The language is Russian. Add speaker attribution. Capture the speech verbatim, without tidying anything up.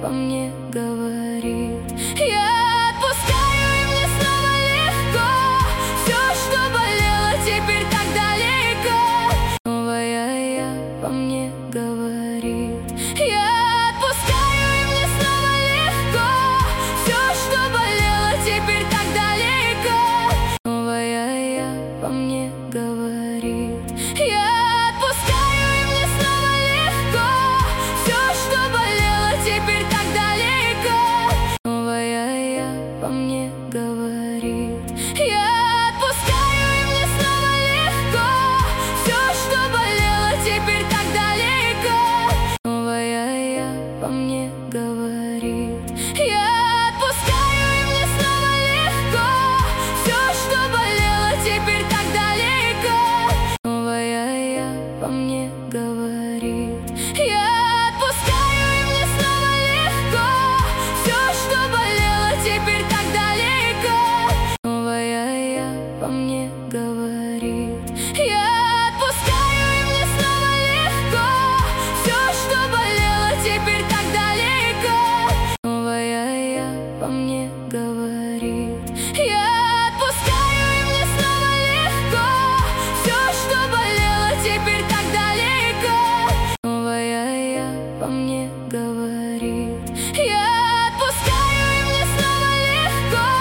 Speaker 1: по мне говорит. Я отпускаю, и мне снова легко. Все, что болело, теперь так далеко. Новая я по мне говорит. Я отпускаю, и мне снова легко. Все, что болело, теперь так далеко. Новая я по мне говорит. Я отпускаю, и мне снова легко. Все, что болело, теперь так далеко. Новая я по мне говорит. Я отпускаю, и мне снова легко. Все, что болело, теперь так далеко. Новая я по мне говорит. Я отпускаю, и мне снова легко. Все, что болело, теперь так далеко. Новая я по мне говорит. Я отпускаю, и мне снова легко. Все, что болело, теперь так далеко. Новая я по мне говорит. Я